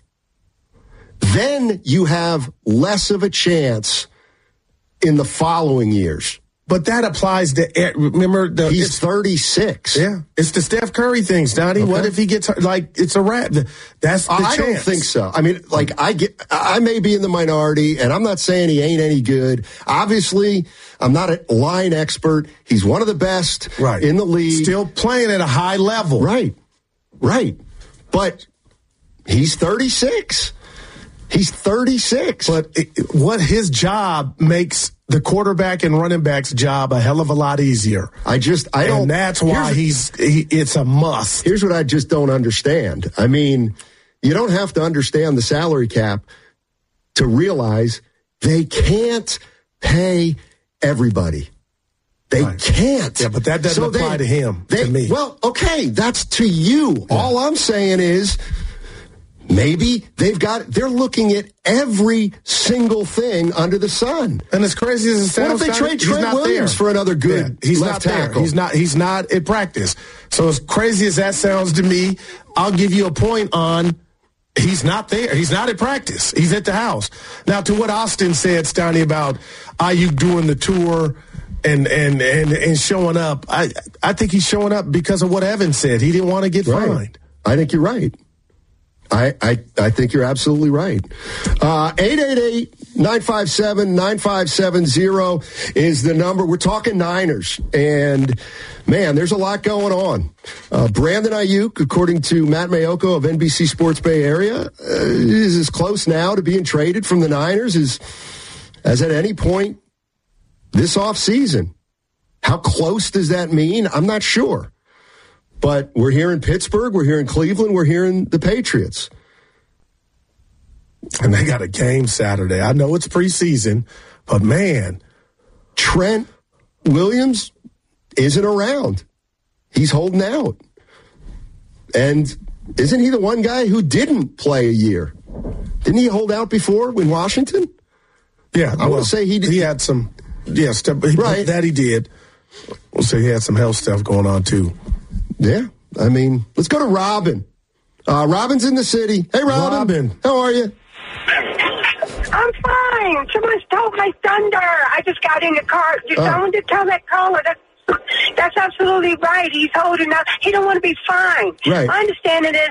Then you have less of a chance in the following years. But that applies to, remember, the, he's thirty-six. Yeah. It's the Steph Curry thing, Donnie. Okay. What if he gets, like, it's a wrap? That's the I chance. don't think so. I mean, like, I get, I may be in the minority, and I'm not saying he ain't any good. Obviously, I'm not a line expert. He's one of the best right. in the league. Still playing at a high level. Right. Right. But he's thirty-six. He's thirty-six. But it, what his job makes the quarterback and running back's job a hell of a lot easier. I just, I don't. And that's why he's, he, it's a must. Here's what I just don't understand. I mean, you don't have to understand the salary cap to realize they can't pay everybody. They right. can't. Yeah, but that doesn't so apply they, to him, they, to me. Well, okay, that's to you. Yeah. All I'm saying is, maybe they've got, they're looking at every single thing under the sun. And as crazy as it sounds, what if they trade Trent Williams there. for another good yeah, he's left not tackle? There. He's not, he's not at practice. So as crazy as that sounds to me, I'll give you a point on he's not there. He's not at practice. He's at the house. Now, to what Austin said, Stoney, about Ayuk doing the tour and, and, and, and showing up, I, I think he's showing up because of what Evan said. He didn't want to get right. fined. I think you're right. I, I, I think you're absolutely right. Uh, eight eight eight, nine five seven, nine five seven zero is the number. We're talking Niners. And, man, there's a lot going on. Uh, Brandon Ayuk, according to Matt Mayoko of N B C Sports Bay Area, uh, is as close now to being traded from the Niners as, as at any point this offseason. How close does that mean? I'm not sure. But we're here in Pittsburgh, we're here in Cleveland, we're here in the Patriots. And they got a game Saturday. I know it's preseason, but man, Trent Williams isn't around. He's holding out. And isn't he the one guy who didn't play a year? Didn't he hold out before in Washington? Yeah, I well, want to say he did. He had some, yeah, stuff, he, right. that he did. We'll say he had some health stuff going on too. Yeah, I mean, let's go to Robin. Uh, Robin's in the city. Hey, Robin. Robin. How are you? I'm fine. Someone stole my thunder. I just got in the car. Just Oh. someone to tell that caller that that's absolutely right. He's holding out. He don't want to be fined. Right. My understanding is,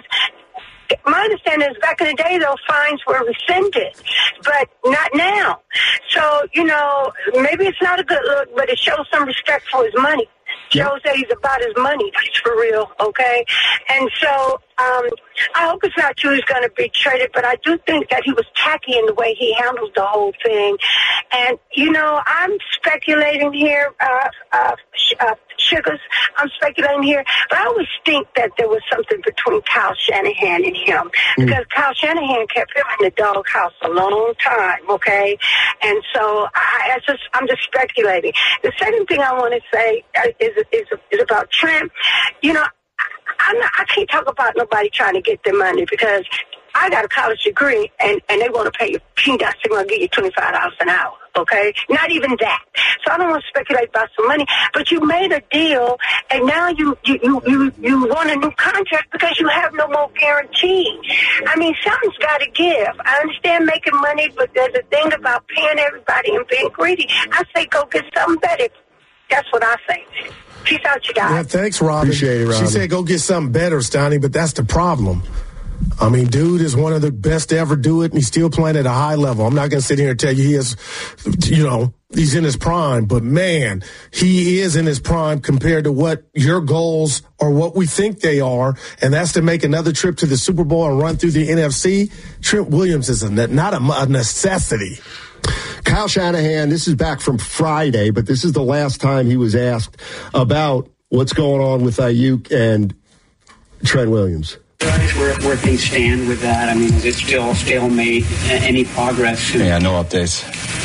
my understanding is back in the day, those fines were rescinded, but not now. So, you know, maybe it's not a good look, but it shows some respect for his money. Shows that he's about his money. That's for real, okay? And so um, I hope it's not true he's going to be traded, but I do think that he was tacky in the way he handled the whole thing. And, you know, I'm speculating here, uh, uh, uh, Sugars, I'm speculating here, but I always think that there was something between Kyle Shanahan and him, because mm. Kyle Shanahan kept him in the doghouse a long time, okay? And so I, I just, I'm just speculating. The second thing I want to say is, is, is about Trent. You know, I'm not, I can't talk about nobody trying to get their money, because I got a college degree, and, and they want to pay you peanuts. They're going to give you twenty-five dollars an hour, okay? Not even that. So I don't want to speculate about some money, but you made a deal, and now you, you, you, you, you want a new contract because you have no more guarantee. I mean, something's got to give. I understand making money, but there's a thing about paying everybody and being greedy. I say go get something better. That's what I say. Peace out, you guys. Yeah, thanks, Robin. Appreciate it, Robin. She said go get something better, Stoney, but that's the problem. I mean, dude is one of the best to ever do it, and he's still playing at a high level. I'm not going to sit here and tell you he is, you know, he's in his prime, but man, he is in his prime compared to what your goals or what we think they are, and that's to make another trip to the Super Bowl and run through the N F C. Trent Williams is a, not a, a necessity. Kyle Shanahan, this is back from Friday, but this is the last time he was asked about what's going on with Ayuk and Trent Williams. Where, where things stand with that? I mean, is it still stalemate? Any progress? Yeah, no updates.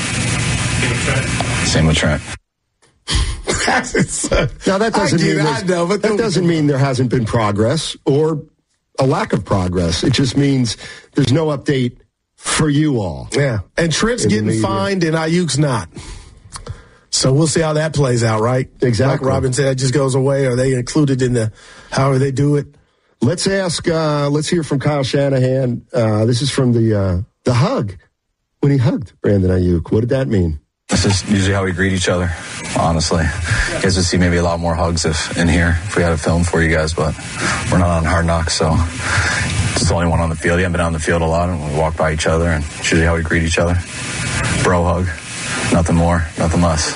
Same with Trent. Now that doesn't I mean it, I know, but that doesn't mean there hasn't been progress or a lack of progress. It just means there's no update for you all. Yeah, and Trent's getting fined and Ayuk's not. So we'll see how that plays out, right? Exactly. Like Robin said, it just goes away. Are they included in the however they do it? let's ask, uh, let's hear from Kyle Shanahan. Uh, this is from the uh, the hug, when he hugged Brandon Ayuk. What did that mean? This is usually how we greet each other, honestly. You guys would see maybe a lot more hugs if in here if we had a film for you guys, but we're not on Hard Knocks, so it's the only one on the field. You haven't been on the field a lot, and we walk by each other, and it's usually how we greet each other. Bro hug. Nothing more, nothing less.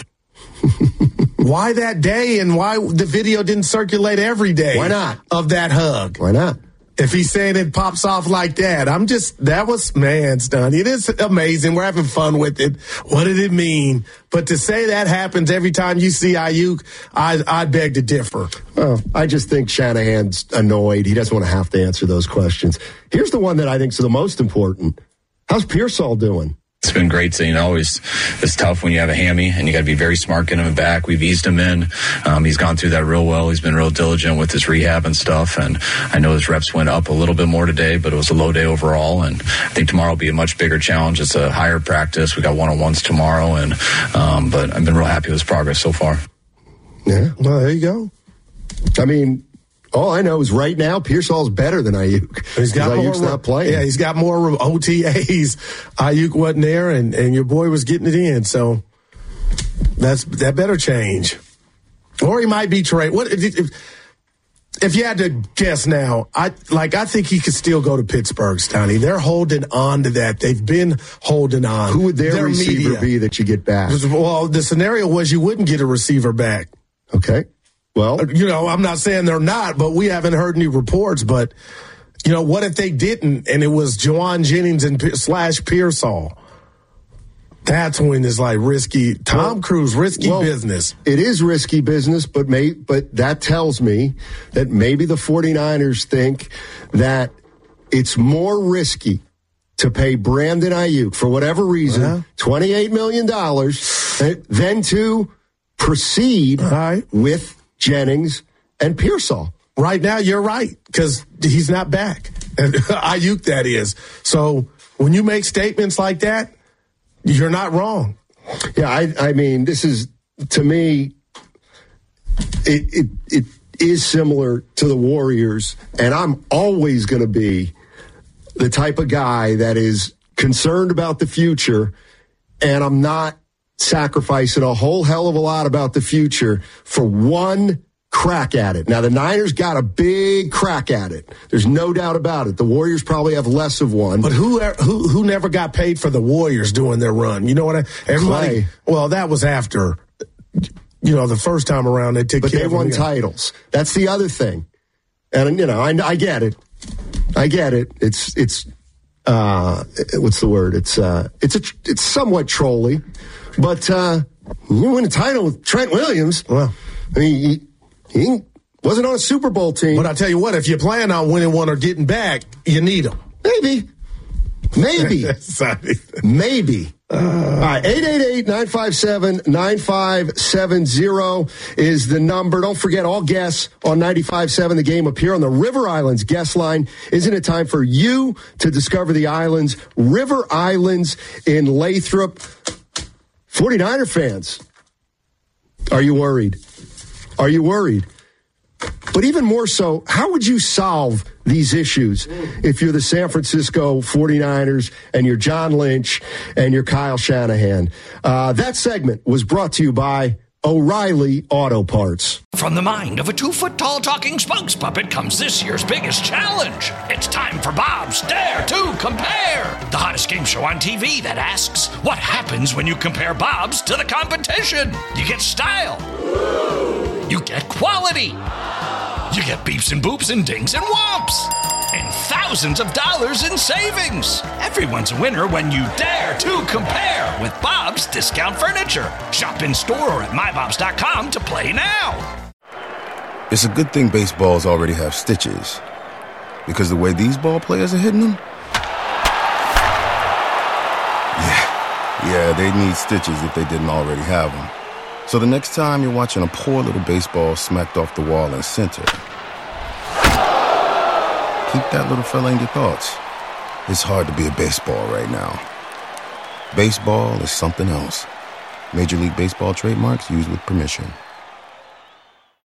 Why that day, and why the video didn't circulate every day? Why not? Of that hug. Why not? If he's saying it pops off like that, I'm just, that was, man, Stunny. It is amazing. We're having fun with it. What did it mean? But to say that happens every time you see Ayuk, I, I beg to differ. Well, I just think Shanahan's annoyed. He doesn't want to have to answer those questions. Here's the one that I think is the most important. How's Pearsall doing? It's been great. So, you know, always it's tough when you have a hammy, and you got to be very smart getting him back. We've eased him in. Um, he's gone through that real well. He's been real diligent with his rehab and stuff. And I know his reps went up a little bit more today, but it was a low day overall. And I think tomorrow will be a much bigger challenge. It's a higher practice. We got one-on-ones tomorrow. And, um, but I've been real happy with his progress so far. Yeah. Well, there you go. I mean, all I know is right now, Pearsall's better than Ayuk. He's got Ayuk's more, not playing. Yeah, he's got more O T As. Ayuk wasn't there, and, and your boy was getting it in. So that's that better change. Or he might be traded. What if, if you had to guess now? I like. I think he could still go to Pittsburgh, Stoney. They're holding on to that. They've been holding on. Who would their, their receiver media. be that you get back? Well, the scenario was you wouldn't get a receiver back. Okay. Well, you know, I'm not saying they're not, but we haven't heard any reports. But, you know, what if they didn't and it was Juwan Jennings and slash Pearsall? That's when it's like risky. Tom well, Cruise, risky well, business. It is risky business, but may, but that tells me that maybe the 49ers think that it's more risky to pay Brandon Ayuk, for whatever reason, uh-huh. twenty-eight million dollars than to proceed right. with Jennings and Pearsall. Right now, you're right, because he's not back. Ayuk, that is. So when you make statements like that, you're not wrong. Yeah, I, I mean, this is, to me, it, it it is similar to the Warriors, and I'm always going to be the type of guy that is concerned about the future, and I'm not sacrificing a whole hell of a lot about the future for one crack at it. Now, the Niners got a big crack at it. There's no doubt about it. The Warriors probably have less of one. But who who who never got paid for the Warriors doing their run? You know what? I, everybody. Clay. Well, that was after. You know, the first time around they took. But care they of won them. titles. That's the other thing. And you know, I, I get it. I get it. It's it's uh, what's the word? It's uh, it's a it's somewhat trolly. But uh, you win a title with Trent Williams. Well, I mean, he, he wasn't on a Super Bowl team. But I tell you what, if you plan on winning one or getting back, you need him. Maybe. Maybe. Maybe. Uh, All right, eight eight eight, nine five seven, nine five seven zero is the number. Don't forget, all guests on ninety-five point seven The Game appear on the River Islands guest line. Isn't it time for you to discover the islands? River Islands in Lathrop. 49er fans, are you worried? Are you worried? But even more so, how would you solve these issues if you're the San Francisco 49ers and you're John Lynch and you're Kyle Shanahan? Uh, that segment was brought to you by O'Reilly Auto Parts. From the mind of a two-foot-tall talking spokes puppet comes this year's biggest challenge. It's time for Bob's Dare to Compare, the hottest game show on T V that asks, what happens when you compare Bob's to the competition? You get style. You get quality. You get beeps and boops and dings and whomps. And thousands of dollars in savings. Everyone's a winner when you dare to compare with Bob's Discount Furniture. Shop in store or at my bobs dot com to play now. It's a good thing baseballs already have stitches. Because the way these ball players are hitting them? Yeah, yeah, they'd need stitches if they didn't already have them. So the next time you're watching a poor little baseball smacked off the wall in center, keep that little fella in your thoughts. It's hard to be a baseball right now. Baseball is something else. Major League Baseball trademarks used with permission.